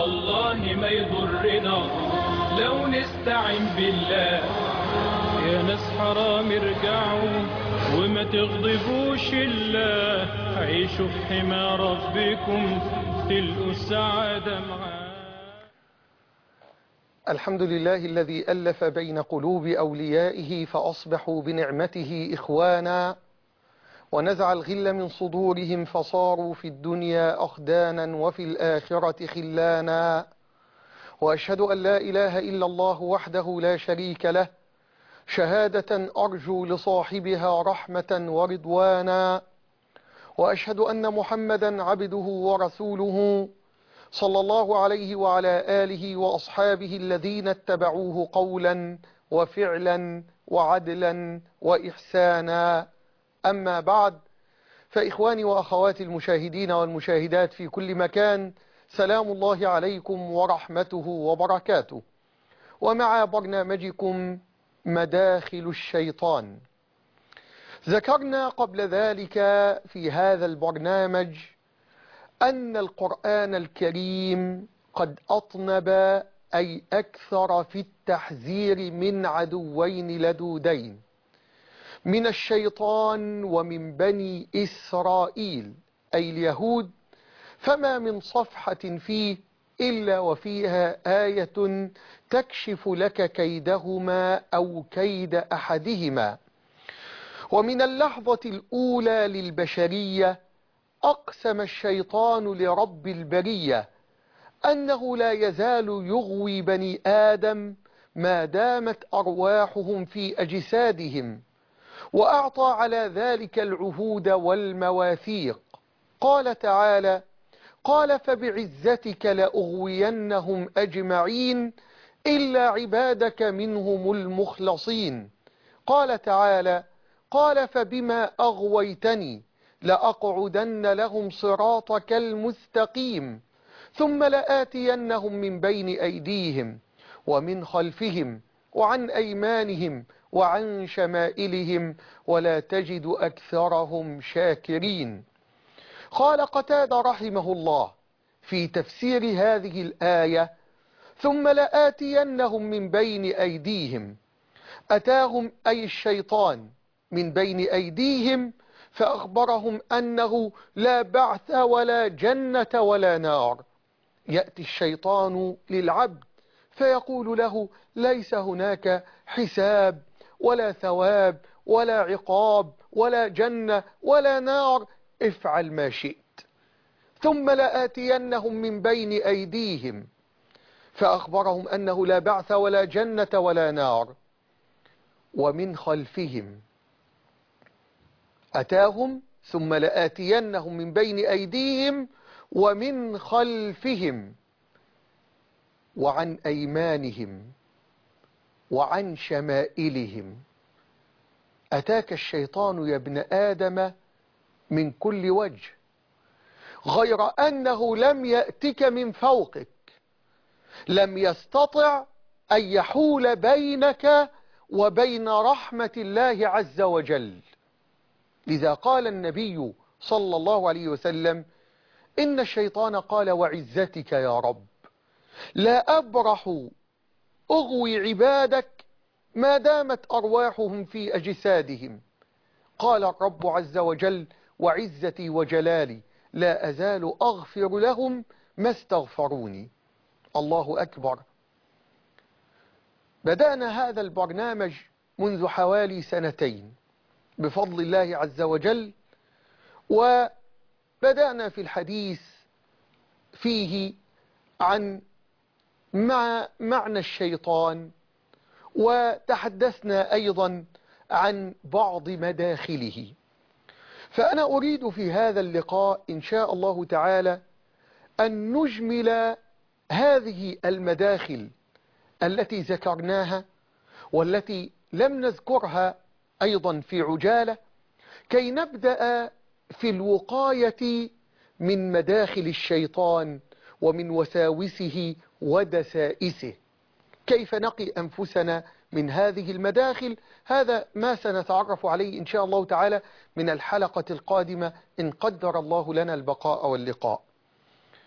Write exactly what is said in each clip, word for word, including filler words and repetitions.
والله ما يضرنا لو نستعين بالله. يا ناس حرام ارجعوا وما تغضبوش الله، عيشوا في حمى ربكم تلقوا السعادة معاه. الحمد لله الذي ألف بين قلوب أوليائه فأصبحوا بنعمته إخوانا، ونزع الغل من صدورهم فصاروا في الدنيا أخدانا وفي الآخرة خلانا. وأشهد أن لا إله إلا الله وحده لا شريك له، شهادة أرجو لصاحبها رحمة ورضوانا. وأشهد أن محمدا عبده ورسوله صلى الله عليه وعلى آله وأصحابه الذين اتبعوه قولا وفعلا وعدلا وإحسانا. أما بعد، فإخواني وأخواتي المشاهدين والمشاهدات في كل مكان، سلام الله عليكم ورحمته وبركاته. ومع برنامجكم مداخل الشيطان. ذكرنا قبل ذلك في هذا البرنامج أن القرآن الكريم قد أطنب أي أكثر في التحذير من عدوين لدودين، من الشيطان ومن بني إسرائيل أي اليهود، فما من صفحة فيه إلا وفيها آية تكشف لك كيدهما أو كيد أحدهما. ومن اللحظة الأولى للبشرية أقسم الشيطان لرب البرية أنه لا يزال يغوي بني آدم ما دامت أرواحهم في أجسادهم، وأعطى على ذلك العهود والمواثيق. قال تعالى: قال فبعزتك لأغوينهم أجمعين إلا عبادك منهم المخلصين. قال تعالى: قال فبما أغويتني لأقعدن لهم صراطك المستقيم ثم لآتينهم من بين أيديهم ومن خلفهم وعن أيمانهم وعن شمائلهم ولا تجد أكثرهم شاكرين. قال قتادة رحمه الله في تفسير هذه الآية: ثم لآتينهم من بين أيديهم، أتاهم أي الشيطان من بين أيديهم فأخبرهم أنه لا بعث ولا جنة ولا نار. يأتي الشيطان للعبد فيقول له: ليس هناك حساب ولا ثواب ولا عقاب ولا جنة ولا نار، افعل ما شئت. ثم لآتينهم من بين أيديهم فأخبرهم أنه لا بعث ولا جنة ولا نار. ومن خلفهم، أتاهم ثم لآتينهم من بين أيديهم ومن خلفهم وعن أيمانهم وعن شمائلهم. أتاك الشيطان يا ابن آدم من كل وجه، غير أنه لم يأتك من فوقك، لم يستطع أن يحول بينك وبين رحمة الله عز وجل. لذا قال النبي صلى الله عليه وسلم: إن الشيطان قال وعزتك يا رب لا أبرح أغوي عبادك ما دامت أرواحهم في أجسادهم. قال الرب عز وجل: وعزتي وجلالي لا أزال أغفر لهم ما استغفروني. الله أكبر. بدأنا هذا البرنامج منذ حوالي سنتين بفضل الله عز وجل، وبدأنا في الحديث فيه عن مع معنى الشيطان، وتحدثنا أيضا عن بعض مداخله. فأنا أريد في هذا اللقاء إن شاء الله تعالى أن نجمل هذه المداخل التي ذكرناها والتي لم نذكرها أيضا في عجالة، كي نبدأ في الوقاية من مداخل الشيطان ومن وساوسه ودسائسه. كيف نقي أنفسنا من هذه المداخل؟ هذا ما سنتعرف عليه إن شاء الله تعالى من الحلقة القادمة إن قدر الله لنا البقاء واللقاء.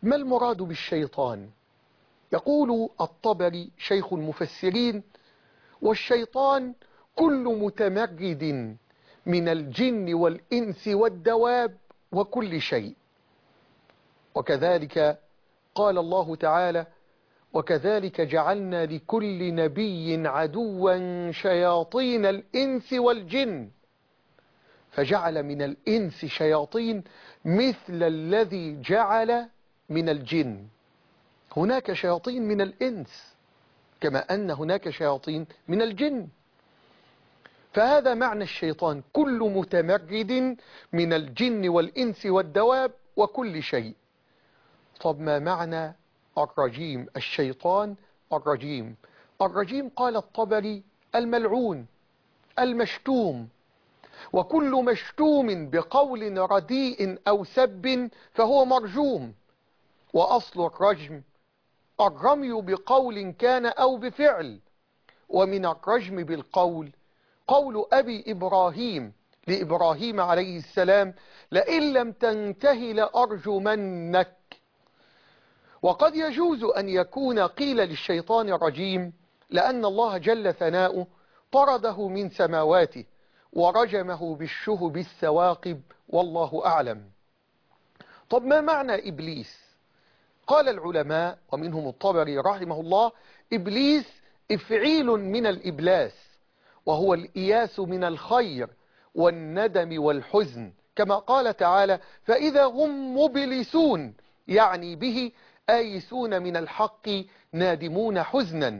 ما المراد بالشيطان؟ يقول الطبري شيخ المفسرين: والشيطان كل متمرد من الجن والإنس والدواب وكل شيء. وكذلك قال الله تعالى: وكذلك جعلنا لكل نبي عدوا شياطين الإنس والجن، فجعل من الإنس شياطين مثل الذي جعل من الجن. هناك شياطين من الإنس كما أن هناك شياطين من الجن، فهذا معنى الشيطان: كل متمرد من الجن والإنس والدواب وكل شيء. طب ما معنى الرجيم؟ الشيطان الرجيم الرجيم قال الطبري: الملعون المشتوم، وكل مشتوم بقول رديء أو سب فهو مرجوم. وأصل الرجم الرمي بقول كان أو بفعل، ومن الرجم بالقول قول أبي إبراهيم لإبراهيم عليه السلام: لئن لم تنته لأرجمنك. وقد يجوز أن يكون قيل للشيطان الرجيم لأن الله جل ثناؤه طرده من سماواته ورجمه بالشهب الثواقب، والله أعلم. طب ما معنى إبليس؟ قال العلماء ومنهم الطبري رحمه الله: إبليس إفعيل من الإبلاس، وهو الإياس من الخير والندم والحزن، كما قال تعالى: فإذا هم مبلسون، يعني به آيسون من الحق نادمون حزنا.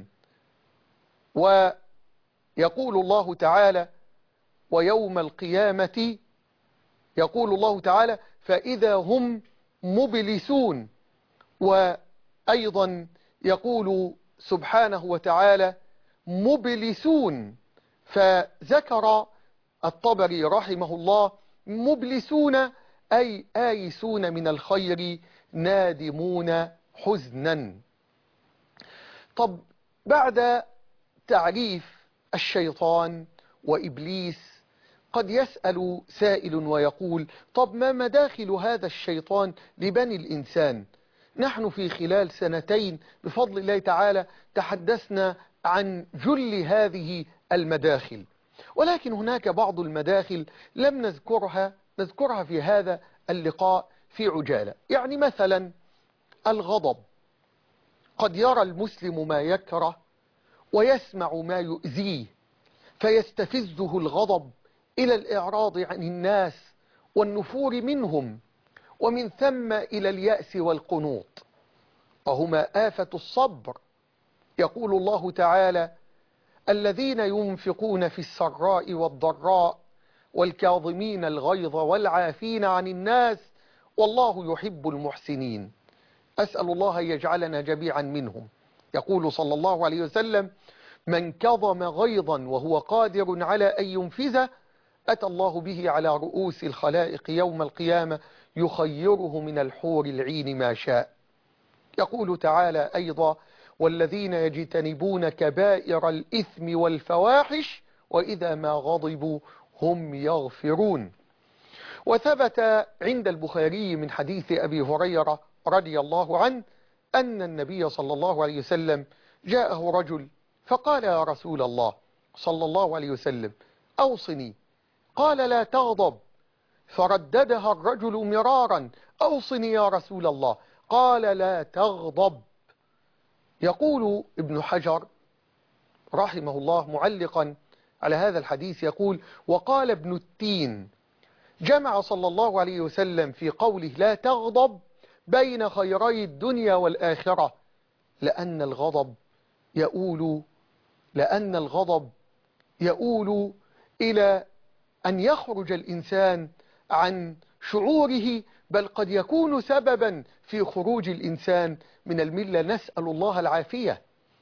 ويقول الله تعالى: ويوم القيامة يقول الله تعالى: فإذا هم مبلسون. وأيضا يقول سبحانه وتعالى: مبلسون. فذكر الطبري رحمه الله: مبلسون أي آيسون من الخير نادمون حزنا. طب بعد تعريف الشيطان وإبليس قد يسأل سائل ويقول: طب ما مداخل هذا الشيطان لبني الإنسان؟ نحن في خلال سنتين بفضل الله تعالى تحدثنا عن جل هذه المداخل، ولكن هناك بعض المداخل لم نذكرها نذكرها في هذا اللقاء في عجالة. يعني مثلا الغضب، قد يرى المسلم ما يكره ويسمع ما يؤذيه فيستفزه الغضب إلى الإعراض عن الناس والنفور منهم، ومن ثم إلى اليأس والقنوط، وهما آفة الصبر. يقول الله تعالى: الذين ينفقون في السراء والضراء والكاظمين الغيظ والعافين عن الناس والله يحب المحسنين. أسأل الله أن يجعلنا جميعا منهم. يقول صلى الله عليه وسلم: من كظم غيظا وهو قادر على أن ينفذه أتى الله به على رؤوس الخلائق يوم القيامة يخيره من الحور العين ما شاء. يقول تعالى أيضا: والذين يجتنبون كبائر الإثم والفواحش وإذا ما غضبوا هم يغفرون. وثبت عند البخاري من حديث أبي هريرة رضي الله عنه أن النبي صلى الله عليه وسلم جاءه رجل فقال: يا رسول الله صلى الله عليه وسلم أوصني. قال: لا تغضب. فرددها الرجل مرارا: أوصني يا رسول الله. قال: لا تغضب. يقول ابن حجر رحمه الله معلقا على هذا الحديث، يقول: وقال ابن التين: جمع صلى الله عليه وسلم في قوله لا تغضب بين خيري الدنيا والآخرة، لأن الغضب يؤول لأن الغضب يؤول إلى أن يخرج الإنسان عن شعوره، بل قد يكون سببا في خروج الإنسان من الملة، نسأل الله العافية.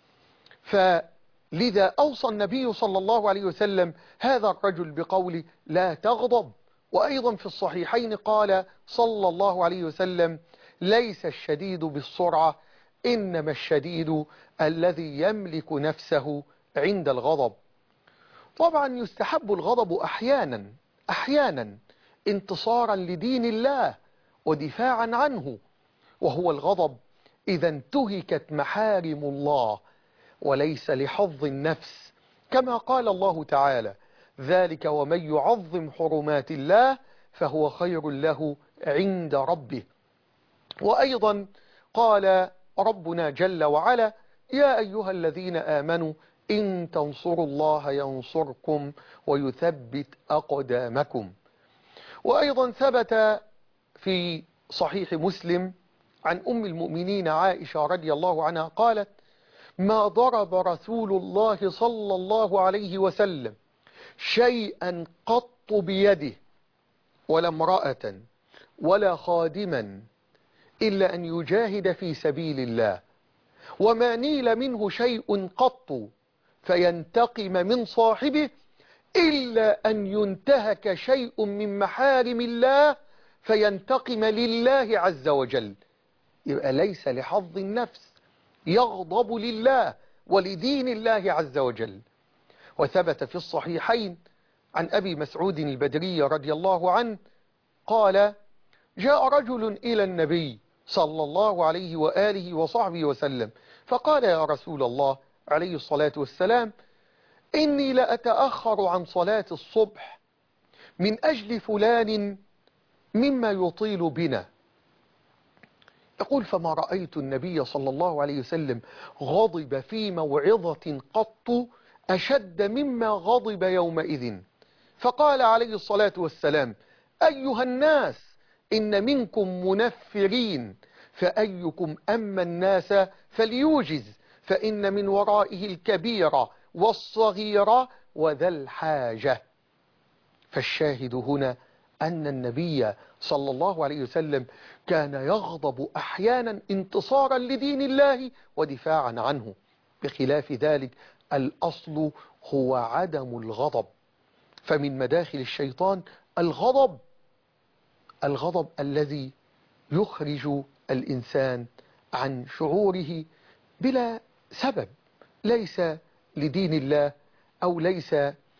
فلذا أوصى النبي صلى الله عليه وسلم هذا الرجل بقول لا تغضب. وأيضا في الصحيحين قال صلى الله عليه وسلم: ليس الشديد بالسرعة إنما الشديد الذي يملك نفسه عند الغضب. طبعا يستحب الغضب أحيانا أحيانا انتصارا لدين الله ودفاعا عنه، وهو الغضب إذا انتهكت محارم الله وليس لحظ النفس، كما قال الله تعالى: ذلك ومن يعظم حرمات الله فهو خير له عند ربه. وأيضا قال ربنا جل وعلا: يا أيها الذين آمنوا إن تنصروا الله ينصركم ويثبت أقدامكم. وأيضا ثبت في صحيح مسلم عن أم المؤمنين عائشة رضي الله عنها قالت: ما ضرب رسول الله صلى الله عليه وسلم شيئا قط بيده ولا امرأة ولا خادما إلا أن يجاهد في سبيل الله، وما نيل منه شيء قط فينتقم من صاحبه إلا أن ينتهك شيء من محارم الله فينتقم لله عز وجل. يبقى ليس لحظ النفس، يغضب لله ولدين الله عز وجل. وثبت في الصحيحين عن أبي مسعود البدري رضي الله عنه قال: جاء رجل إلى النبي صلى الله عليه وآله وصحبه وسلم فقال: يا رسول الله عليه الصلاة والسلام، إني لأتأخر عن صلاة الصبح من أجل فلان مما يطيل بنا. يقول: فما رأيت النبي صلى الله عليه وسلم غضب في موعظة قط أشد مما غضب يومئذ. فقال عليه الصلاة والسلام: أيها الناس، إن منكم منفرين، فأيكم أما الناس فليوجز، فإن من ورائه الكبيرة والصغيرة وذا الحاجة. فالشاهد هنا أن النبي صلى الله عليه وسلم كان يغضب أحيانا انتصارا لدين الله ودفاعا عنه، بخلاف ذلك الأصل هو عدم الغضب. فمن مداخل الشيطان الغضب، الغضب الذي يخرج الإنسان عن شعوره بلا سبب، ليس لدين الله أو ليس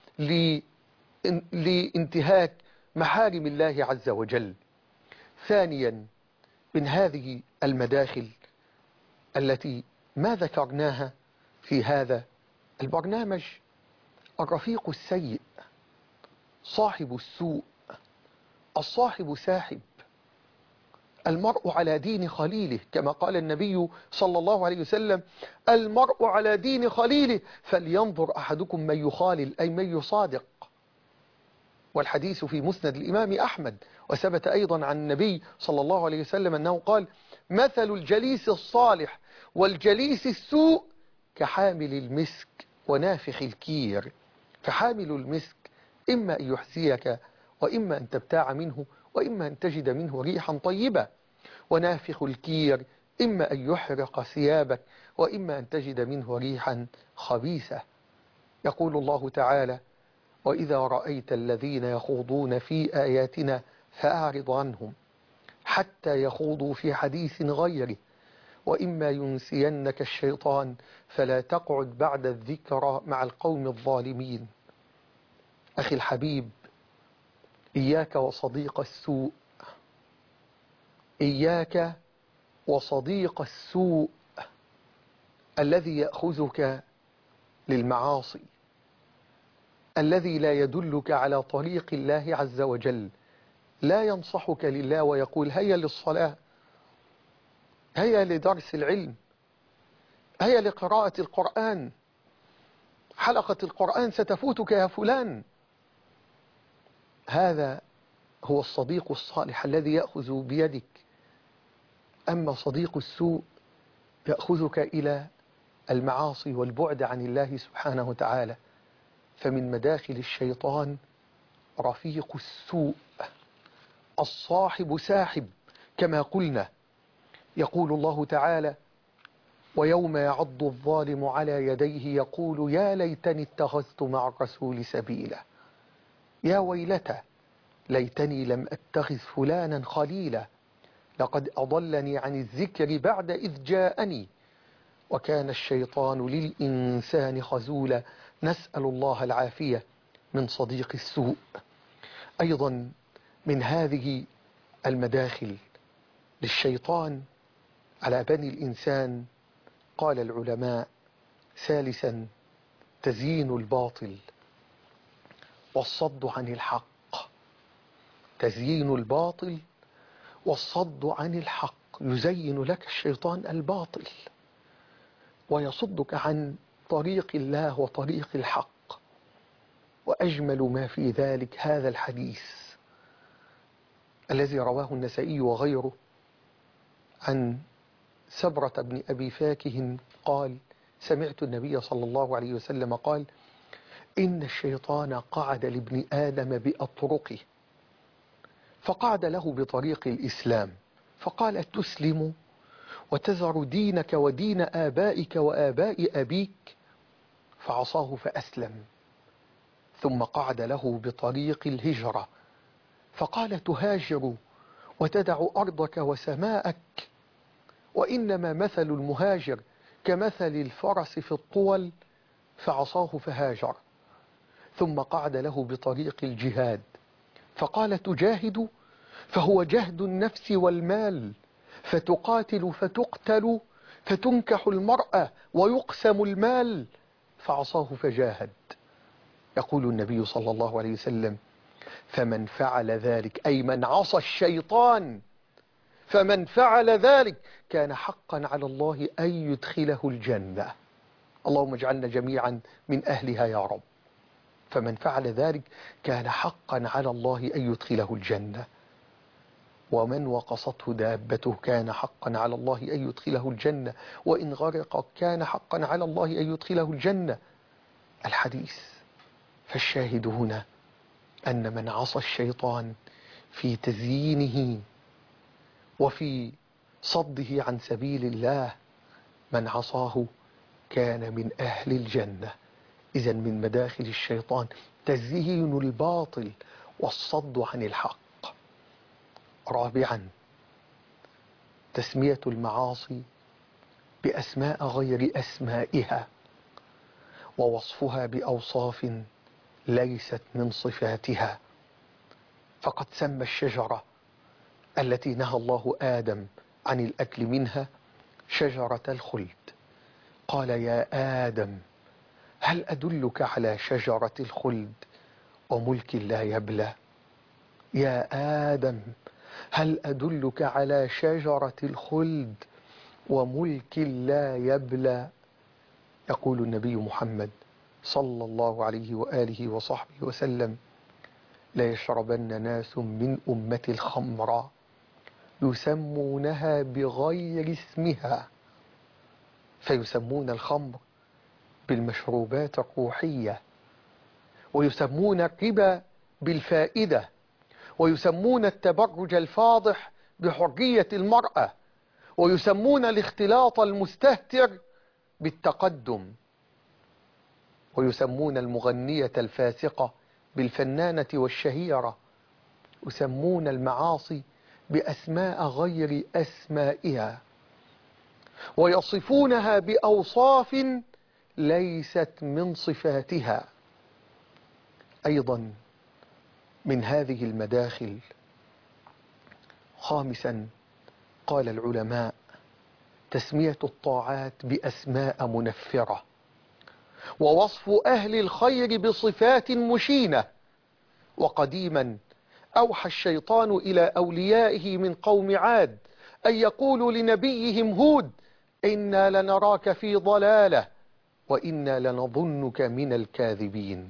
لانتهاك محارم الله عز وجل. ثانيا من هذه المداخل التي ما ذكرناها في هذا البرنامج الرفيق السيء، صاحب السوء، الصاحب ساحب، المرء على دين خليله، كما قال النبي صلى الله عليه وسلم: المرء على دين خليله فلينظر أحدكم من يخالل، أي من يصادق. والحديث في مسند الإمام أحمد. وثبت أيضا عن النبي صلى الله عليه وسلم أنه قال: مثل الجليس الصالح والجليس السوء كحامل المسك ونافخ الكير. فحامل المسك إما أن يحزيك وإما أن تبتاع منه وإما أن تجد منه ريحا طيبة، ونافخ الكير إما أن يحرق ثيابك وإما أن تجد منه ريحا خبيثة. يقول الله تعالى: وإذا رأيت الذين يخوضون في آياتنا فأعرض عنهم حتى يخوضوا في حديث غيره وإما ينسينك الشيطان فلا تقعد بعد الذكرى مع القوم الظالمين. أخي الحبيب، إياك وصديق السوء، إياك وصديق السوء الذي يأخذك للمعاصي، الذي لا يدلك على طريق الله عز وجل، لا ينصحك لله ويقول: هيا للصلاة، هيا لدرس العلم، هيا لقراءة القرآن، حلقة القرآن ستفوتك يا فلان. هذا هو الصديق الصالح الذي يأخذ بيدك. أما صديق السوء يأخذك إلى المعاصي والبعد عن الله سبحانه وتعالى. فمن مداخل الشيطان رفيق السوء، الصاحب ساحب، كما قلنا. يقول الله تعالى: ويوم يعض الظالم على يديه يقول يا ليتني اتخذت مع الرسول سبيلا، يا ويلتى ليتني لم أتخذ فلانا خليلا، لقد أضلني عن الذكر بعد إذ جاءني وكان الشيطان للإنسان خذولا. نسأل الله العافية من صديق السوء. أيضا من هذه المداخل للشيطان على بني الإنسان. قال العلماء: ثالثا تزيين الباطل والصد عن الحق. تزيين الباطل والصد عن الحق، يزين لك الشيطان الباطل ويصدك عن طريق الله وطريق الحق. وأجمل ما في ذلك هذا الحديث الذي رواه النسائي وغيره عن سبرة بن أبي فاكه قال: سمعت النبي صلى الله عليه وسلم قال: إن الشيطان قعد لابن آدم بأطرقه، فقعد له بطريق الإسلام، فقال: تسلم وتذر دينك ودين آبائك وآباء أبيك؟ فعصاه فأسلم. ثم قعد له بطريق الهجرة، فقال: تهاجر وتدع أرضك وسماءك؟ وإنما مثل المهاجر كمثل الفرس في الطول، فعصاه فهاجر. ثم قعد له بطريق الجهاد، فقال: تجاهد؟ فهو جهد النفس والمال، فتقاتل فتقتل فتنكح المرأة ويقسم المال، فعصاه فجاهد. يقول النبي صلى الله عليه وسلم: فمن فعل ذلك، أي من عصى الشيطان، فمن فعل ذلك كان حقا على الله أن يدخله الجنة. اللهم اجعلنا جميعا من أهلها يا رب. فمن فعل ذلك كان حقا على الله أن يدخله الجنة. ومن وقصته دابته كان حقا على الله أن يدخله الجنة، وإن غرق كان حقا على الله أن يدخله الجنة. الحديث. فالشاهد هنا أن من عصى الشيطان في تزيينه وفي صده عن سبيل الله، من عصاه كان من أهل الجنة. إذن من مداخل الشيطان تزيين الباطل والصد عن الحق. رابعا تسمية المعاصي بأسماء غير أسمائها، ووصفها بأوصاف ليست من صفاتها. فقد سمى الشجرة التي نهى الله آدم عن الأكل منها شجرة الخلد. قال: يا آدم هل أدلك على شجرة الخلد وملك لا يبلى؟ يا آدم هل أدلك على شجرة الخلد وملك لا يبلى؟ يقول النبي محمد صلى الله عليه وآله وصحبه وسلم: لا يشربن ناس من أمة الخمر يسمونها بغير اسمها. فيسمون الخمر بالمشروبات الروحية، ويسمون الربا بالفائدة، ويسمون التبرج الفاضح بحرية المرأة، ويسمون الاختلاط المستهتر بالتقدم، ويسمون المغنية الفاسقة بالفنانة والشهيرة. يسمون المعاصي بأسماء غير أسمائها، ويصفونها بأوصاف ليست من صفاتها. أيضا من هذه المداخل. خامسا قال العلماء: تسمية الطاعات بأسماء منفرة، ووصف أهل الخير بصفات مشينة. وقديما أوحى الشيطان إلى أوليائه من قوم عاد أن يقولوا لنبيهم هود: إنا لنراك في ضلالة وإنا لنظنك من الكاذبين.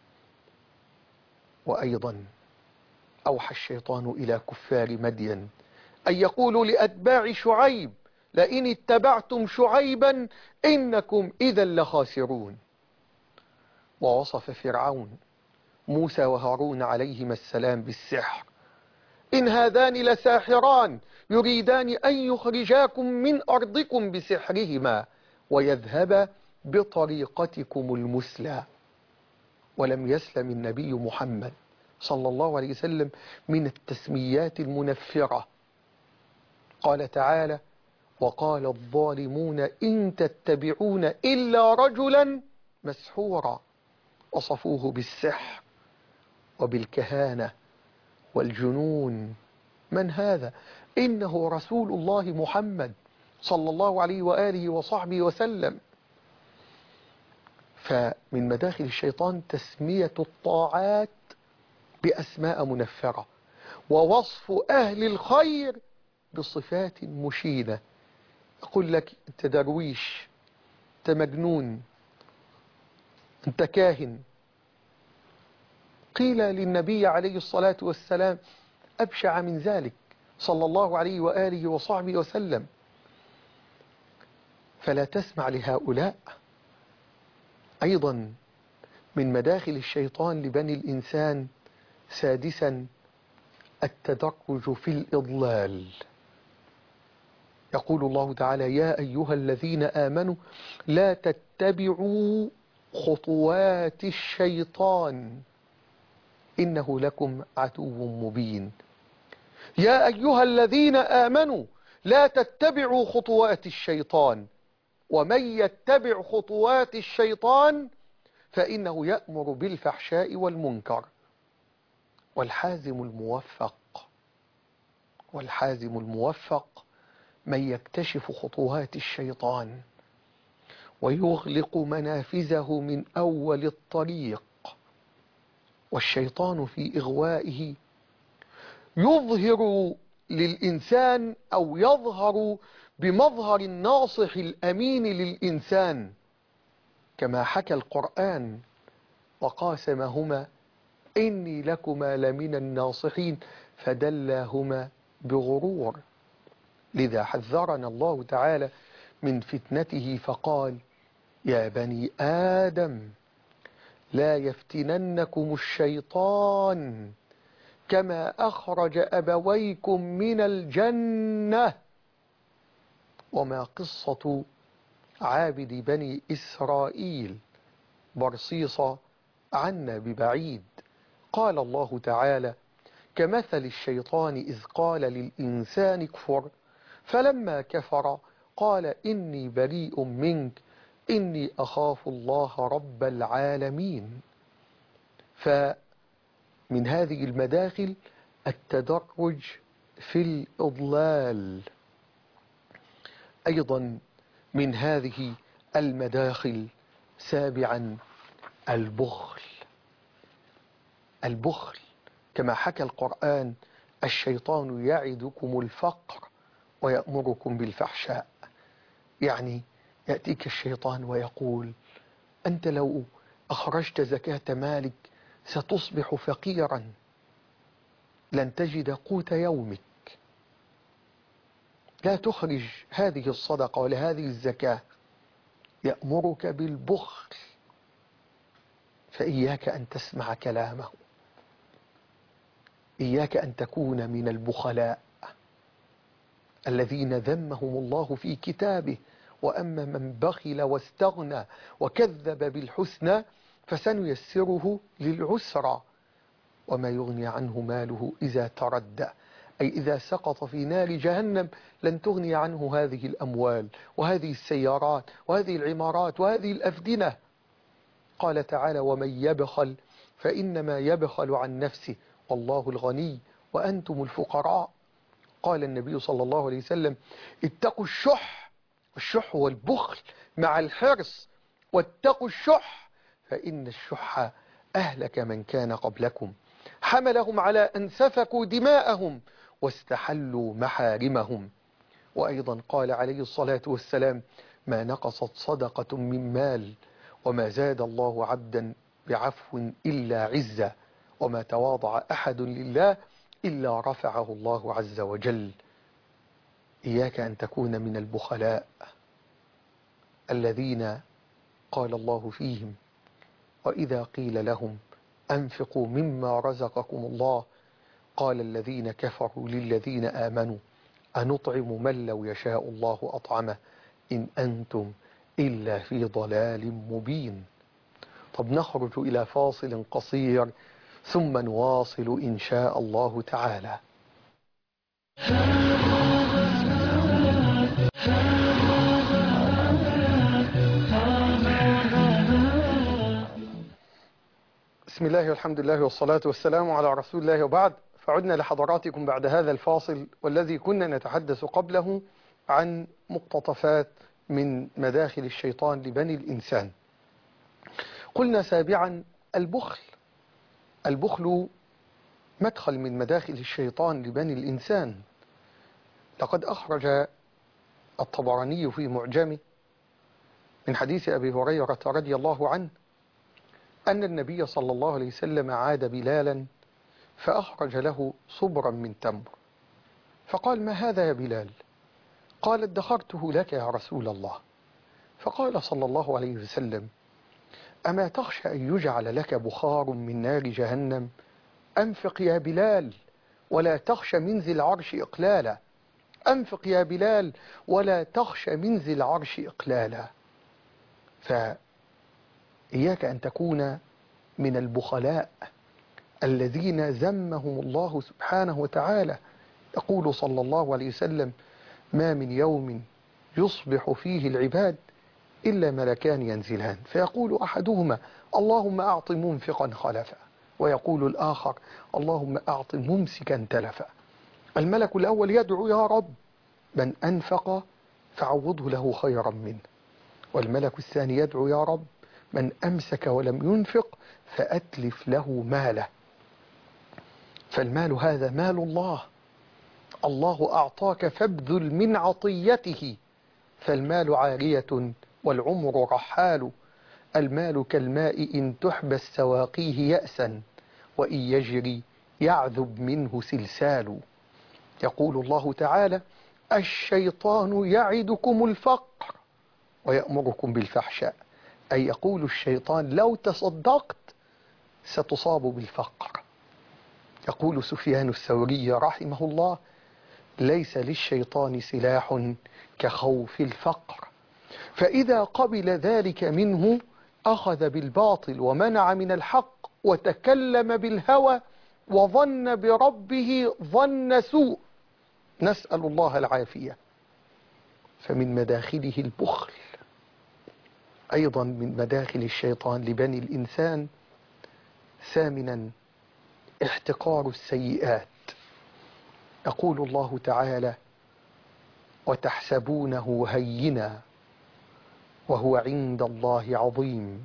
وأيضا أوحى الشيطان إلى كفار مدين أن يقولوا لأتباع شعيب: لئن اتبعتم شعيبا إنكم إذا لخاسرون. ووصف فرعون موسى وهارون عليهما السلام بالسحر: إن هذان لساحران يريدان أن يخرجاكم من أرضكم بسحرهما ويذهبا بطريقتكم المثلى. ولم يسلم النبي محمد صلى الله عليه وسلم من التسميات المنفرة. قال تعالى: وقال الظالمون إن تتبعون إلا رجلا مسحورا. وصفوه بالسحر وبالكهانة والجنون. من هذا؟ إنه رسول الله محمد صلى الله عليه وآله وصحبه وسلم. فمن مداخل الشيطان تسمية الطاعات بأسماء منفرة، ووصف أهل الخير بصفات مشينة. يقول لك أنت درويش، أنت مجنون، أنت كاهن. قيل للنبي عليه الصلاة والسلام أبشع من ذلك صلى الله عليه وآله وصحبه وسلم. فلا تسمع لهؤلاء. أيضا من مداخل الشيطان لبني الإنسان سادسا التدرج في الإضلال. يقول الله تعالى: يا أيها الذين آمنوا لا تتبعوا خطوات الشيطان إنه لكم عدو مبين. يا أيها الذين آمنوا لا تتبعوا خطوات الشيطان ومن يتبع خطوات الشيطان فإنه يأمر بالفحشاء والمنكر. والحازم الموفق والحازم الموفق من يكتشف خطوات الشيطان ويغلق منافذه من أول الطريق. والشيطان في إغوائه يظهر للإنسان أو يظهر بمظهر الناصح الأمين للإنسان، كما حكى القرآن: وقاسمهما إني لكما لمن الناصحين فدلاهما بغرور. لذا حذرنا الله تعالى من فتنته فقال: يا بني آدم لا يفتننكم الشيطان كما أخرج أبويكم من الجنة. وما قصة عابد بني إسرائيل برصيصة عنا ببعيد. قال الله تعالى: كمثل الشيطان إذ قال للإنسان اكفر فلما كفر قال إني بريء منك إني أخاف الله رب العالمين. فمن هذه المداخل التدرج في الإضلال. أيضا من هذه المداخل سابعا البخل. البخل كما حكى القرآن: الشيطان يعدكم الفقر ويأمركم بالفحشاء. يعني يأتيك الشيطان ويقول: أنت لو أخرجت زكاة مالك ستصبح فقيرا، لن تجد قوت يومك، لا تخرج هذه الصدقة ولا هذه الزكاة. يأمرك بالبخل، فإياك أن تسمع كلامه، إياك أن تكون من البخلاء الذين ذمهم الله في كتابه: وأما من بخل واستغنى وكذب بالحسنى فسنيسره للعسرى وما يغني عنه ماله إذا تردى. أي إذا سقط في نار جهنم لن تغني عنه هذه الأموال وهذه السيارات وهذه العمارات وهذه الأفدنة. قال تعالى: ومن يبخل فإنما يبخل عن نفسه والله الغني وأنتم الفقراء. قال النبي صلى الله عليه وسلم: اتقوا الشح، الشح والبخل مع الحرص، واتقوا الشح فإن الشح أهلك من كان قبلكم، حملهم على أن سفكوا دماءهم واستحلوا محارمهم. وأيضا قال عليه الصلاة والسلام: ما نقصت صدقة من مال وما زاد الله عبدا بعفو إلا عزة وما تواضع أحد لله إلا رفعه الله عز وجل. إياك أن تكون من البخلاء الذين قال الله فيهم: وإذا قيل لهم أنفقوا مما رزقكم الله قال الذين كفروا للذين آمنوا أنطعم من لو يشاء الله أطعمه إن أنتم إلا في ضلال مبين. طب نخرج إلى فاصل قصير ثم نواصل إن شاء الله تعالى. بسم الله والحمد لله والصلاة والسلام على رسول الله، وبعد. فعدنا لحضراتكم بعد هذا الفاصل والذي كنا نتحدث قبله عن مقتطفات من مداخل الشيطان لبني الإنسان. قلنا سابعا البخل. البخل مدخل من مداخل الشيطان لبني الإنسان. لقد أخرج الطبراني في معجمه من حديث أبي هريرة رضي الله عنه أن النبي صلى الله عليه وسلم عاد بلالا فأخرج له صبرا من تمر، فقال: ما هذا يا بلال؟ قال: ادخرته لك يا رسول الله. فقال صلى الله عليه وسلم: أما تخشى أن يجعل لك بخار من نار جهنم؟ أنفق يا بلال ولا تخشى من ذي العرش إقلالا. أنفق يا بلال ولا تخشى من ذي العرش إقلالا. فإياك أن تكون من البخلاء الذين ذمهم الله سبحانه وتعالى. يقول صلى الله عليه وسلم: ما من يوم يصبح فيه العباد إلا ملكان ينزلان، فيقول أحدهما: اللهم أعط منفقا خلفا، ويقول الآخر: اللهم أعط ممسكا تلفا. الملك الأول يدعو: يا رب من أنفق فعوضه له خيرا منه. والملك الثاني يدعو: يا رب من أمسك ولم ينفق فأتلف له ماله. فالمال هذا مال الله، الله أعطاك فابذل من عطيته، فالمال عارية والعمر رحال. المال كالماء إن تحبس سواقيه يأسا، وإن يجري يعذب منه سلسال. يقول الله تعالى: الشيطان يعدكم الفقر ويأمركم بالفحشاء. أي يقول الشيطان: لو تصدقت ستصاب بالفقر. يقول سفيان الثوري رحمه الله: ليس للشيطان سلاح كخوف الفقر، فإذا قبل ذلك منه أخذ بالباطل ومنع من الحق وتكلم بالهوى وظن بربه ظن سوء. نسأل الله العافية. فمن مداخله البخل، أيضا من مداخل الشيطان لبني الإنسان. ثامنا احتقار السيئات. يقول الله تعالى: وتحسبونه هينا وهو عند الله عظيم.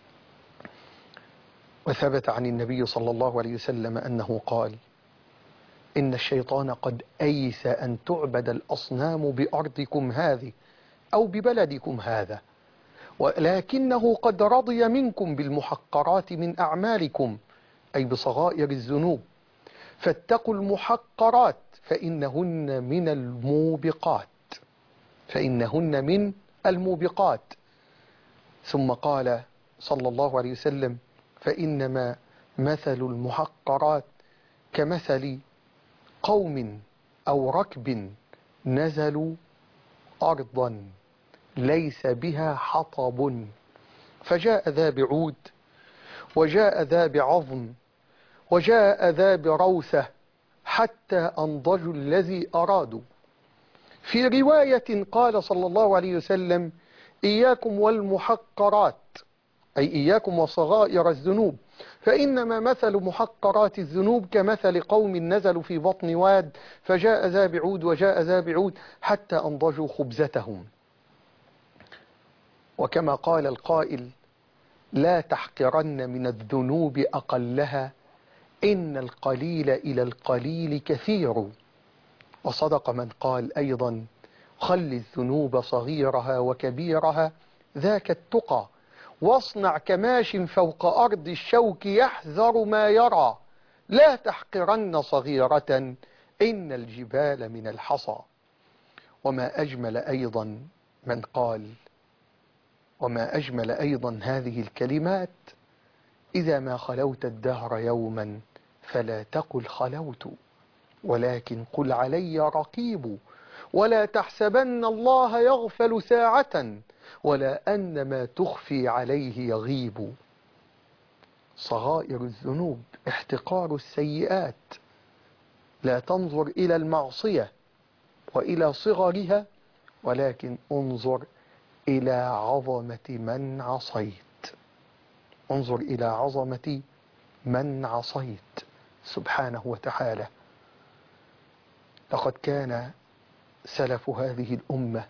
وثبت عن النبي صلى الله عليه وسلم أنه قال: إن الشيطان قد أيس أن تعبد الأصنام بأرضكم هذه أو ببلدكم هذا، ولكنه قد رضي منكم بالمحقرات من أعمالكم، أي بصغائر الذنوب، فاتقوا المحقرات فإنهن من الموبقات فإنهن من الموبقات. ثم قال صلى الله عليه وسلم: فإنما مثل المحقرات كمثل قوم أو ركب نزلوا أرضا ليس بها حطب، فجاء ذا بعود وجاء ذا بعظم وجاء ذا بروثة حتى أنضجوا الذي أرادوا. في رواية قال صلى الله عليه وسلم: إياكم والمحقرات، أي إياكم وصغائر الذنوب، فإنما مثل محقرات الذنوب كمثل قوم نزلوا في بطن واد فجاء ذا بعود وجاء ذا بعود حتى أنضجوا خبزتهم. وكما قال القائل: لا تحقرن من الذنوب أقلها إن القليل إلى القليل كثير. وصدق من قال أيضا: خل الذنوب صغيرها وكبيرها ذاك التقى، واصنع كماش فوق أرض الشوك يحذر ما يرى، لا تحقرن صغيرة إن الجبال من الحصى. وما أجمل أيضا من قال وما أجمل أيضا هذه الكلمات: إذا ما خلوت الدهر يوما فلا تقل خلوت، ولكن قل علي رقيب، ولا تحسبن الله يغفل ساعة، ولا أن ما تخفي عليه يغيب. صغائر الذنوب، احتقار السيئات، لا تنظر إلى المعصية وإلى صغرها، ولكن انظر إلى عظمة من عصيت انظر إلى عظمة من عصيت سبحانه وتعالى. لقد كان سلف هذه الأمة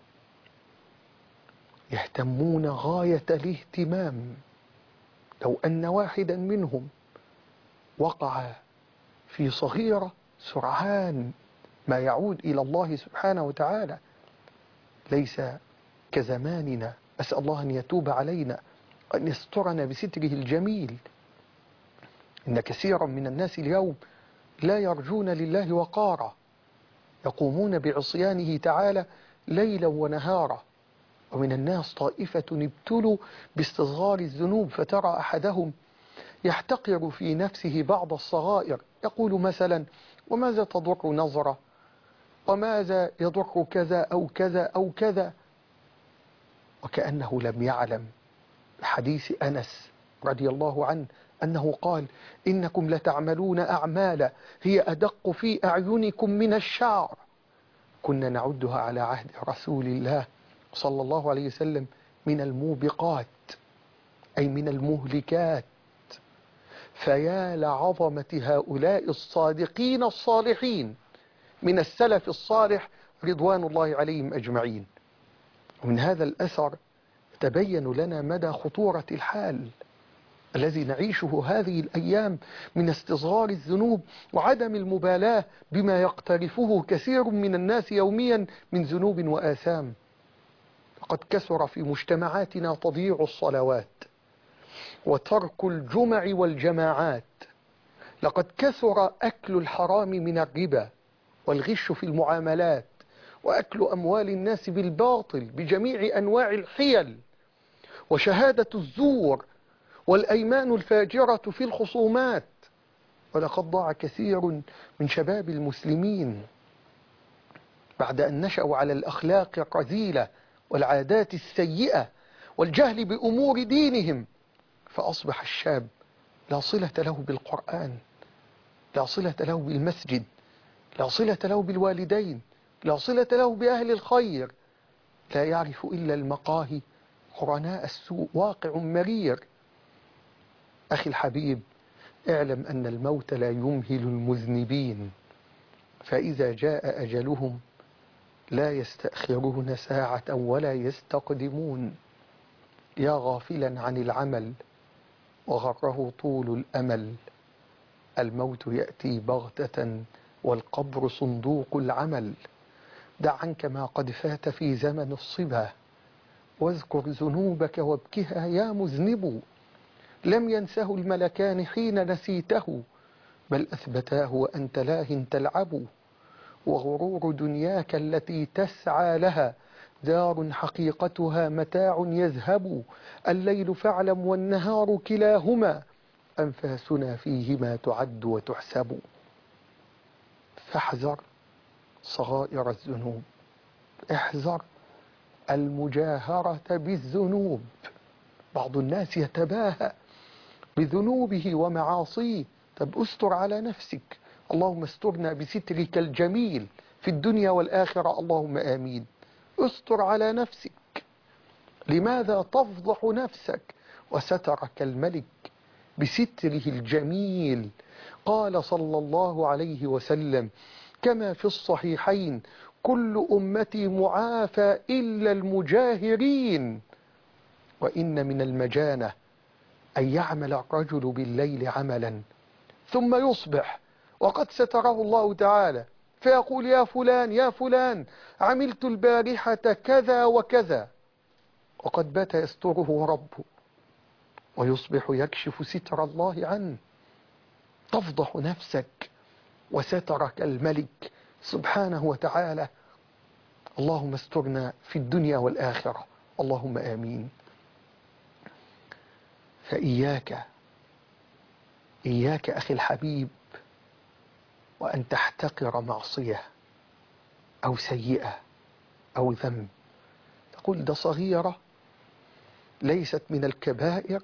يهتمون غاية الاهتمام. لو أن واحدا منهم وقع في صغيرة سرعان ما يعود إلى الله سبحانه وتعالى، ليس كزماننا. أسأل الله أن يتوب علينا وأن يسترنا بستره الجميل. إن كثيرا من الناس اليوم لا يرجون لله وقارا، يقومون بعصيانه تعالى ليلا ونهارا. ومن الناس طائفة ابتلوا باستصغار الذنوب، فترى أحدهم يحتقر في نفسه بعض الصغائر، يقول مثلا: وماذا تضر نظرة، وماذا يضر كذا أو كذا أو كذا، وكأنه لم يعلم حديث أنس رضي الله عنه أنه قال: إنكم لتعملون أعمالا هي أدق في أعينكم من الشعر، كنا نعدها على عهد رسول الله صلى الله عليه وسلم من الموبقات، أي من المهلكات. فيا لعظمة هؤلاء الصادقين الصالحين من السلف الصالح رضوان الله عليهم أجمعين. ومن هذا الأثر تبين لنا مدى خطورة الحال الذي نعيشه هذه الأيام من استصغار الذنوب وعدم المبالاة بما يقترفه كثير من الناس يوميا من ذنوب وآثام. فقد كثر في مجتمعاتنا تضييع الصلوات وترك الجمع والجماعات. لقد كثر أكل الحرام من الربا والغش في المعاملات وأكل أموال الناس بالباطل بجميع أنواع الحيل، وشهادة الزور والأيمان الفاجرة في الخصومات. ولقد ضاع كثير من شباب المسلمين بعد أن نشأوا على الأخلاق الرذيلة والعادات السيئة والجهل بأمور دينهم، فأصبح الشاب لا صلة له بالقرآن، لا صلة له بالمسجد، لا صلة له بالوالدين، لا صلة له بأهل الخير، لا يعرف إلا المقاهي قرناء السوء. واقع مرير. أخي الحبيب، اعلم أن الموت لا يمهل المذنبين، فإذا جاء أجلهم لا يستأخرون ساعة ولا يستقدمون. يا غافلا عن العمل وغره طول الأمل، الموت يأتي بغتة والقبر صندوق العمل. دع عنك ما قد فات في زمن الصبا، واذكر ذنوبك وابكها يا مذنب. لم ينسه الملكان حين نسيته، بل أثبتاه وأنت لاه تلعب. وغرور دنياك التي تسعى لها دار حقيقتها متاع يذهب. الليل فاعلم والنهار كلاهما أنفاسنا فيهما تعد وتحسب. فاحذر صغائر الذنوب، احذر المجاهرة بالذنوب. بعض الناس يتباهى بذنوبه ومعاصيه. طب استر على نفسك، اللهم استرنا بسترك الجميل في الدنيا والآخرة، اللهم آمين. استر على نفسك. لماذا تفضح نفسك وسترك الملك بستره الجميل؟ قال صلى الله عليه وسلم كما في الصحيحين: كل أمتي معافى إلا المجاهرين. وإن من المجانة أن يعمل الرجل بالليل عملا ثم يصبح وقد ستره الله تعالى، فيقول: يا فلان يا فلان عملت البارحة كذا وكذا، وقد بات يستره ربه، ويصبح يكشف ستر الله عنه. تفضح نفسك وسترك الملك سبحانه وتعالى. اللهم استرنا في الدنيا والآخرة، اللهم آمين. فإياك إياك أخي الحبيب وأن تحتقر معصية أو سيئة أو ذنب، تقول ده صغيرة ليست من الكبائر.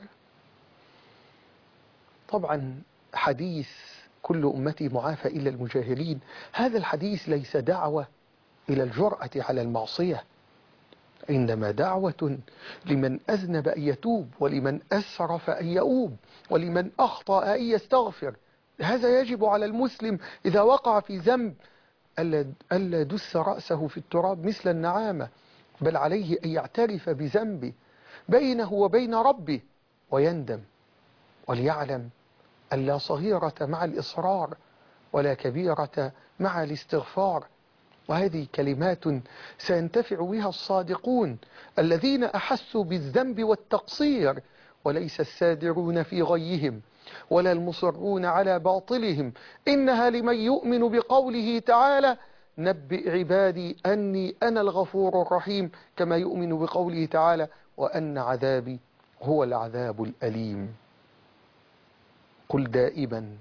طبعا حديث كل أمتي معافى إلا المجاهرين، هذا الحديث ليس دعوة إلى الجرأة على المعصية، إنما دعوة لمن أذنب أن يتوب، ولمن أسرف أن يؤوب، ولمن أخطأ أن يستغفر. هذا يجب على المسلم إذا وقع في ذنب ألا ألا دس رأسه في التراب مثل النعامة، بل عليه أن يعترف بذنبه بينه وبين ربه ويندم، وليعلم أن لا صغيرة مع الإصرار ولا كبيرة مع الاستغفار. وهذه كلمات سينتفع بها الصادقون الذين أحسوا بالذنب والتقصير، وليس السادرون في غيهم ولا المصرون على باطلهم. إنها لمن يؤمن بقوله تعالى: نبئ عبادي أني أنا الغفور الرحيم، كما يؤمن بقوله تعالى: وأن عذابي هو العذاب الأليم. قل دائما: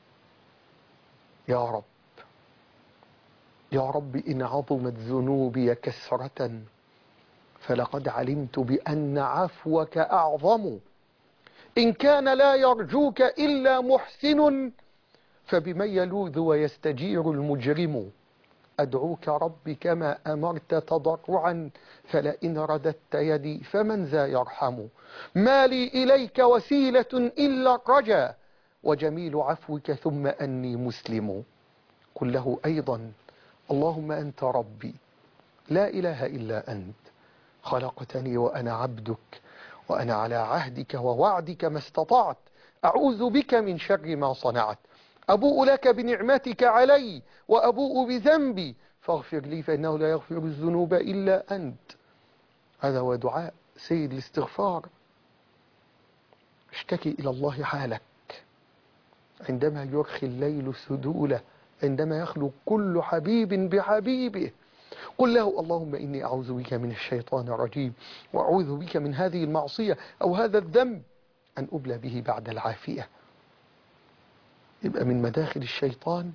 يا رب يا رب إن عظمت ذنوبي كثرة فلقد علمت بأن عفوك أعظم. إن كان لا يرجوك إلا محسن فبمن يلوذ ويستجير المجرم. أدعوك ربي كما أمرت تضرعا، فلئن رددت يدي فمن ذا يرحم. ما لي إليك وسيلة إلا الرجا، وجميل عفوك ثم أني مسلم. قل له أيضا: اللهم أنت ربي لا إله إلا أنت، خلقتني وأنا عبدك، وأنا على عهدك ووعدك ما استطعت، أعوذ بك من شر ما صنعت، أبوء لك بنعمتك علي وأبوء بذنبي فاغفر لي فإنه لا يغفر الذنوب إلا أنت. هذا هو دعاء سيد الاستغفار. اشتكي إلى الله حالك عندما يرخي الليل سدوله، عندما يخلو كل حبيب بحبيبه. قل له: اللهم إني أعوذ بك من الشيطان الرجيم، وأعوذ بك من هذه المعصية أو هذا الذنب أن أبلى به بعد العافية. يبقى من مداخل الشيطان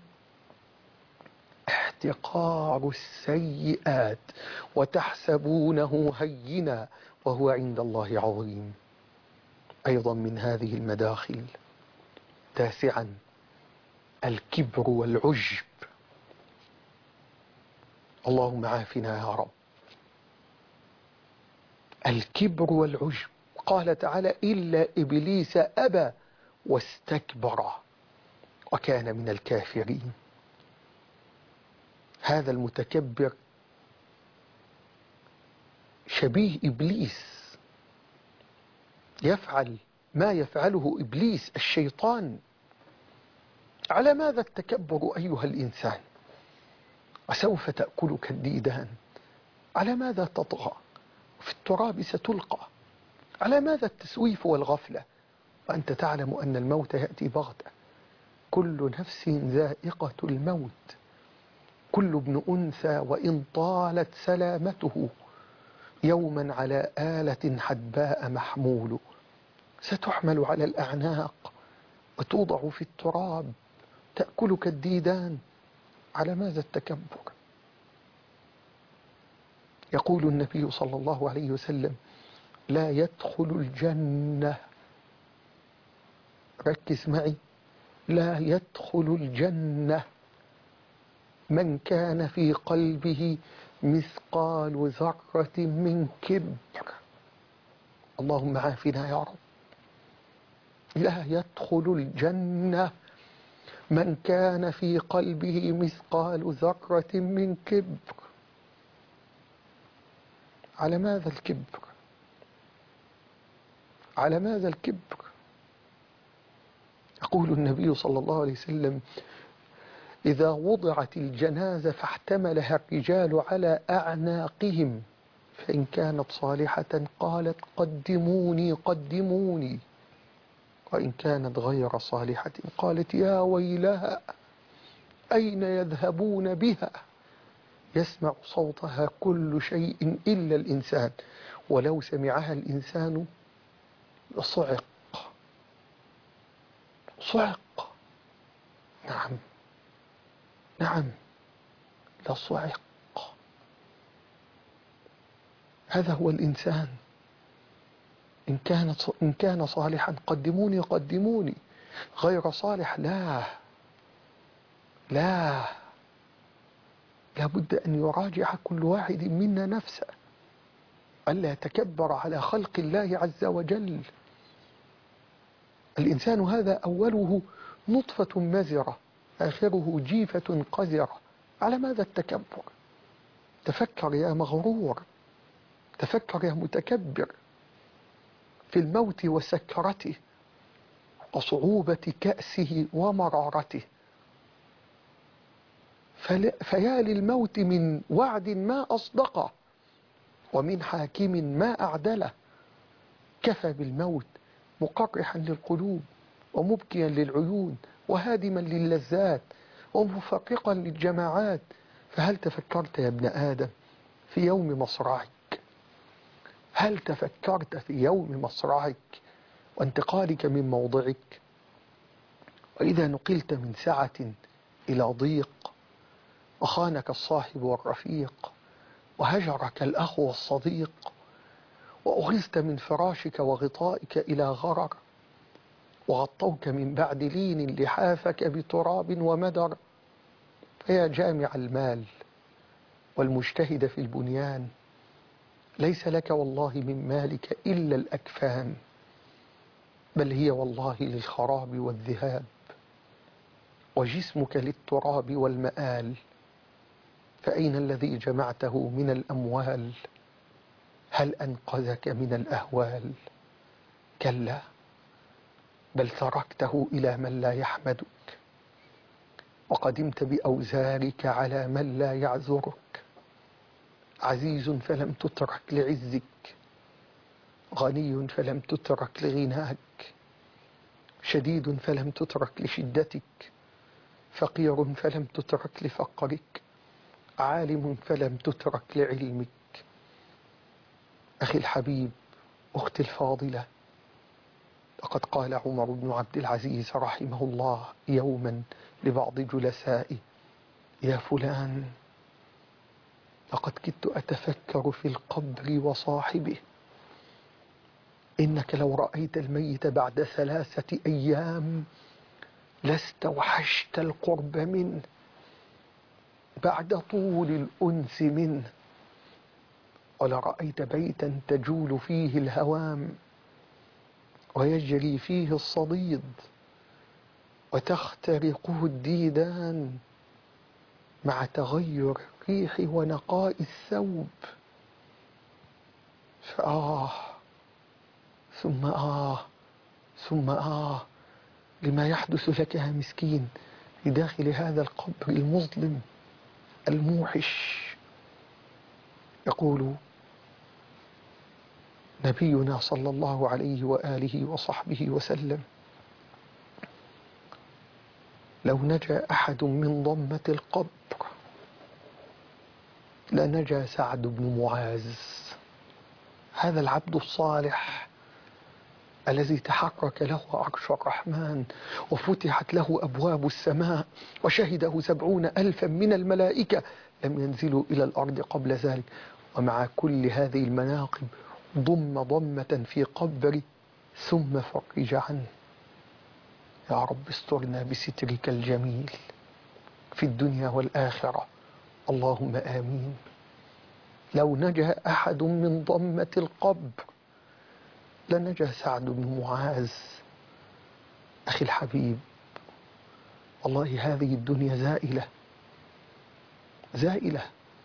احتقار السيئات وتحسبونه هينا وهو عند الله عظيم. أيضا من هذه المداخل تاسعا الكبر والعجب. اللهم عافنا يا رب. الكبر والعجب، قال تعالى: إلا إبليس أبى واستكبر وكان من الكافرين. هذا المتكبر شبيه إبليس، يفعل ما يفعله إبليس الشيطان. على ماذا التكبر أيها الإنسان؟ وسوف تأكلك الديدان. على ماذا تطغى؟ في التراب ستلقى. على ماذا التسويف والغفلة وأنت تعلم أن الموت يأتي بغتة؟ كل نفس ذائقة الموت، كل ابن أنثى وإن طالت سلامته يوما على آلة حدباء محمول، ستحمل على الأعناق وتوضع في التراب، تأكلك الديدان. على ماذا التكبر؟ يقول النبي صلى الله عليه وسلم: لا يدخل الجنة، ركز معي، لا يدخل الجنة من كان في قلبه مثقال ذرة من كبر. اللهم عافنا يا رب. لا يدخل الجنة من كان في قلبه مثقال ذرة من كبر. على ماذا الكبر؟ على ماذا الكبر؟ يقول النبي صلى الله عليه وسلم: إذا وضعت الجنازة فاحتملها الرجال على أعناقهم فإن كانت صالحة قالت قدموني قدموني، وإن كانت غير صالحة قالت يا ويلها أين يذهبون بها؟ يسمع صوتها كل شيء إلا الإنسان، ولو سمعها الإنسان صعق صعق. نعم نعم لصعق. هذا هو الإنسان. إن كان إن كان صالحا قدموني قدموني، غير صالح لا لا لابد أن يراجع كل واحد منا نفسه، ألا يتكبر على خلق الله عز وجل. الإنسان هذا أوله نطفة مزرة، آخره جيفة قذرة، على ماذا التكبر؟ تفكر يا مغرور، تفكر يا متكبر في الموت وسكرته وصعوبة كأسه ومرارته. فيا للموت من وعد ما أصدقه، ومن حاكم ما أعدله. كفى بالموت مقرحا للقلوب، ومبكيا للعيون، وهادما للذات، ومفرقا للجماعات. فهل تفكرت يا ابن آدم في يوم مصرعك؟ هل تفكرت في يوم مصرعك وانتقالك من موضعك؟ وإذا نقلت من سعة إلى ضيق، وخانك الصاحب والرفيق، وهجرك الأخ والصديق، وأخذت من فراشك وغطائك إلى غرر، وغطوك من بعد لين لحافك بتراب ومدر. فيا جامع المال والمجتهد في البنيان، ليس لك والله من مالك إلا الأكفان، بل هي والله للخراب والذهاب، وجسمك للتراب والمآل. فأين الذي جمعته من الأموال؟ هل أنقذك من الأهوال؟ كلا، بل تركته إلى من لا يحمدك، وقدمت بأوزارك على من لا يعذرك. عزيز فلم تترك لعزك، غني فلم تترك لغناك، شديد فلم تترك لشدتك، فقير فلم تترك لفقرك، عالم فلم تترك لعلمك. أخي الحبيب، أختي الفاضلة، لقد قال عمر بن عبد العزيز رحمه الله يوما لبعض جلسائه: يا فلان، لقد كدت أتفكر في القبر وصاحبه. إنك لو رأيت الميت بعد ثلاثة أيام لاستوحشت القرب منه بعد طول الأنس منه، ولرأيت بيتا تجول فيه الهوام ويجري فيه الصديد وتخترقه الديدان مع تغير الريح ونقاء الثوب. فآه ثم آه ثم آه لما يحدث لك يا مسكين في داخل هذا القبر المظلم الموحش. يقول نبينا صلى الله عليه وآله وصحبه وسلم: لو نجا أحد من ضمة القبر لنجا سعد بن معاذ، هذا العبد الصالح الذي تحرك له عرش الرحمن وفتحت له أبواب السماء وشهده سبعون ألفا من الملائكة لم ينزلوا إلى الأرض قبل ذلك. ومع كل هذه المناقب ضم ضمة في قبره ثم فرج عنه. يا رب استرنا بسترك الجميل في الدنيا والآخرة، اللهم آمين. لو نجا أحد من ضمة القبر لنجا سعد بن معاذ. أخي الحبيب، والله هذه الدنيا زائلة زائلة.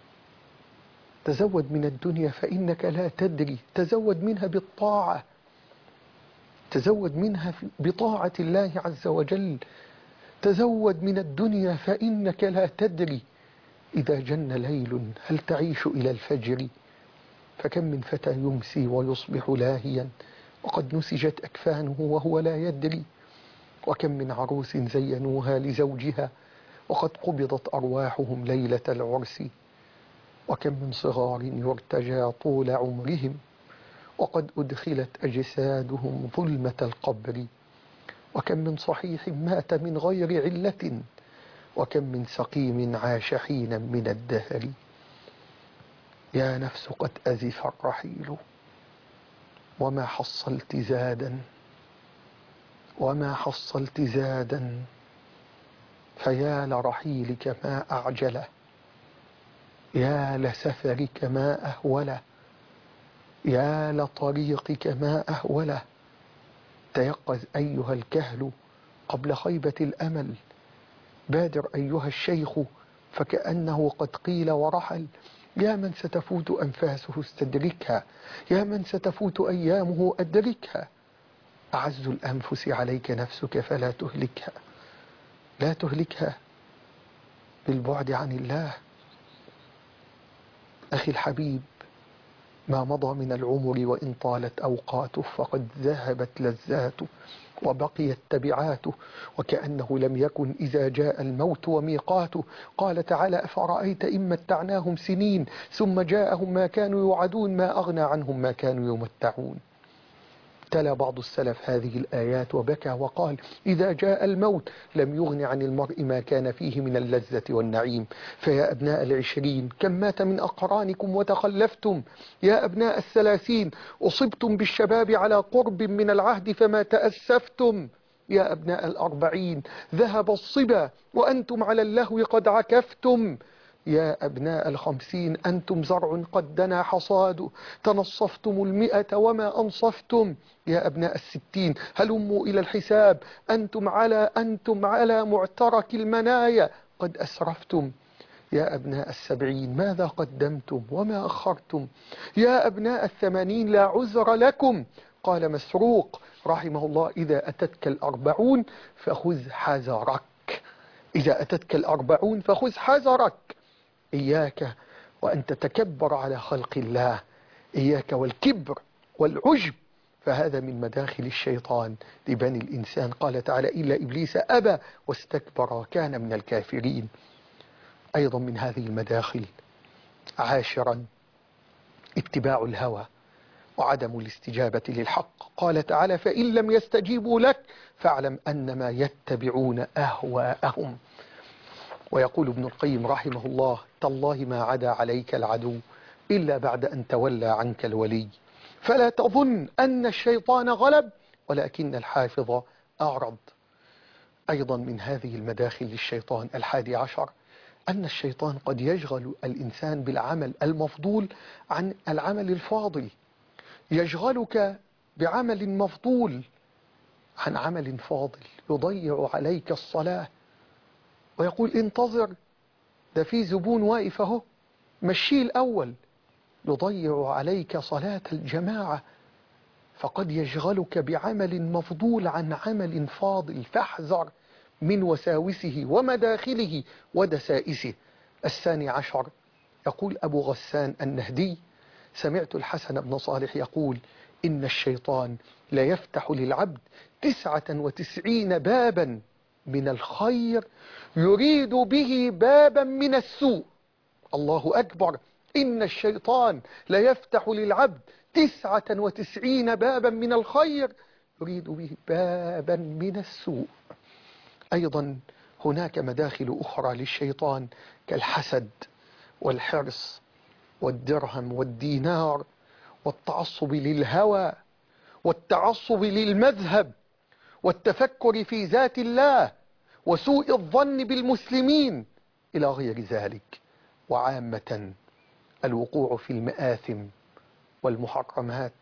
تزود من الدنيا فإنك لا تدري، تزود منها بالطاعة، تزود منها بطاعة الله عز وجل. تزود من الدنيا فإنك لا تدري إذا جن ليل هل تعيش إلى الفجر. فكم من فتى يمسي ويصبح لاهيا وقد نسجت أكفانه وهو لا يدري. وكم من عروس زينوها لزوجها وقد قبضت أرواحهم ليلة العرس. وكم من صغار يرتجى طول عمرهم وقد أدخلت أجسادهم ظلمة القبر. وكم من صحيح مات من غير علة، وكم من سقيم عاش حينا من الدهر. يا نفس قد أزف الرحيل وما حصلت زادا، وما حصلت زادا، فيا لرحيلك ما أعجله، يا لسفرك ما أهوله، يا لطريقك ما أهوله. تيقظ أيها الكهل قبل خيبة الأمل، بادر أيها الشيخ فكأنه قد قيل ورحل. يا من ستفوت أنفاسه استدركها، يا من ستفوت أيامه أدركها. أعز الأنفس عليك نفسك فلا تهلكها، لا تهلكها بالبعد عن الله. أخي الحبيب، ما مضى من العمر وإن طالت أوقاته فقد ذهبت لذاته وبقيت تبعاته، وكأنه لم يكن إذا جاء الموت وميقاته. قال تعالى: أفرأيت إن متعناهم سنين ثم جاءهم ما كانوا يوعدون ما أغنى عنهم ما كانوا يمتعون. تلا بعض السلف هذه الآيات وبكى وقال: إذا جاء الموت لم يغن عن المرء ما كان فيه من اللذة والنعيم. فيا أبناء العشرين كم مات من أقرانكم وتخلفتم، يا أبناء الثلاثين أصبتم بالشباب على قرب من العهد فما تأسفتم، يا أبناء الأربعين ذهب الصبا وأنتم على اللهو قد عكفتم، يا أبناء الخمسين أنتم زرع قد دنا حصاده تنصفتم المئة وما أنصفتم، يا أبناء الستين هلموا إلى الحساب أنتم على أنتم على معترك المنايا قد أسرفتم، يا أبناء السبعين ماذا قدمتم وما أخرتم، يا أبناء الثمانين لا عذر لكم. قال مسروق رحمه الله: إذا أتتك الأربعون فخذ حذرك، إذا أتتك الأربعون فخذ حذرك. إياك وأن تتكبر على خلق الله، إياك والكبر والعجب، فهذا من مداخل الشيطان لبني الإنسان. قال تعالى: إلا إبليس أبى واستكبر وكان من الكافرين. أيضا من هذه المداخل عاشرا اتباع الهوى وعدم الاستجابة للحق. قال تعالى: فإن لم يستجيبوا لك فاعلم أنما يتبعون أهواءهم. ويقول ابن القيم رحمه الله: تالله ما عدا عليك العدو إلا بعد أن تولى عنك الولي، فلا تظن أن الشيطان غلب ولكن الحافظ أعرض. أيضا من هذه المداخل للشيطان الحادي عشر أن الشيطان قد يشغل الإنسان بالعمل المفضول عن العمل الفاضل، يشغلك بعمل مفضول عن عمل فاضل، يضيع عليك الصلاة ويقول: انتظر، ده في زبون واقف اهو، مشيه الأول، يضيع عليك صلاة الجماعة. فقد يشغلك بعمل مفضول عن عمل فاضل، فاحذر من وساوسه ومداخله ودسائسه. الثاني عشر يقول أبو غسان النهدي: سمعت الحسن بن صالح يقول: إن الشيطان لا يفتح للعبد تسعة وتسعين بابا من الخير يريد به بابا من السوء. الله أكبر! إن الشيطان لا يفتح للعبد تسعة وتسعين بابا من الخير يريد به بابا من السوء. أيضا هناك مداخل أخرى للشيطان كالحسد والحرص والدرهم والدينار والتعصب للهوى والتعصب للمذهب والتفكر في ذات الله وسوء الظن بالمسلمين إلى غير ذلك. وعامة الوقوع في المآثم والمحرمات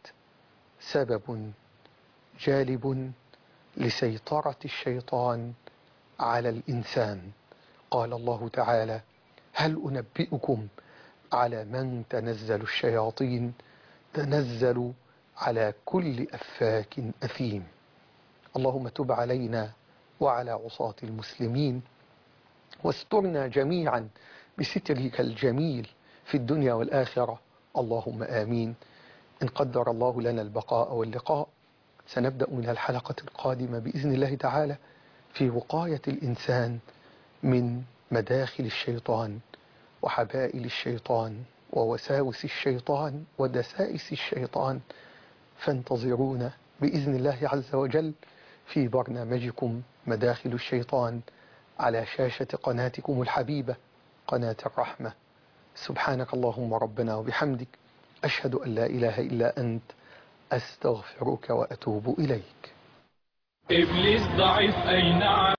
سبب جالب لسيطرة الشيطان على الإنسان. قال الله تعالى: هل أنبئكم على من تنزل الشياطين تنزل على كل أفاك أثيم. اللهم تب علينا وعلى عصاة المسلمين واسترنا جميعا بسترك الجميل في الدنيا والآخرة، اللهم آمين. إن قدر الله لنا البقاء واللقاء سنبدأ من الحلقة القادمة بإذن الله تعالى في وقاية الإنسان من مداخل الشيطان وحبائل الشيطان ووساوس الشيطان ودسائس الشيطان. فانتظرونا بإذن الله عز وجل في برنامجكم مداخل الشيطان على شاشة قناتكم الحبيبة قناة الرحمة. سبحانك اللهم ربنا وبحمدك، أشهد أن لا إله إلا أنت، أستغفرك وأتوب إليك. إبليس ضعيف أي نعم.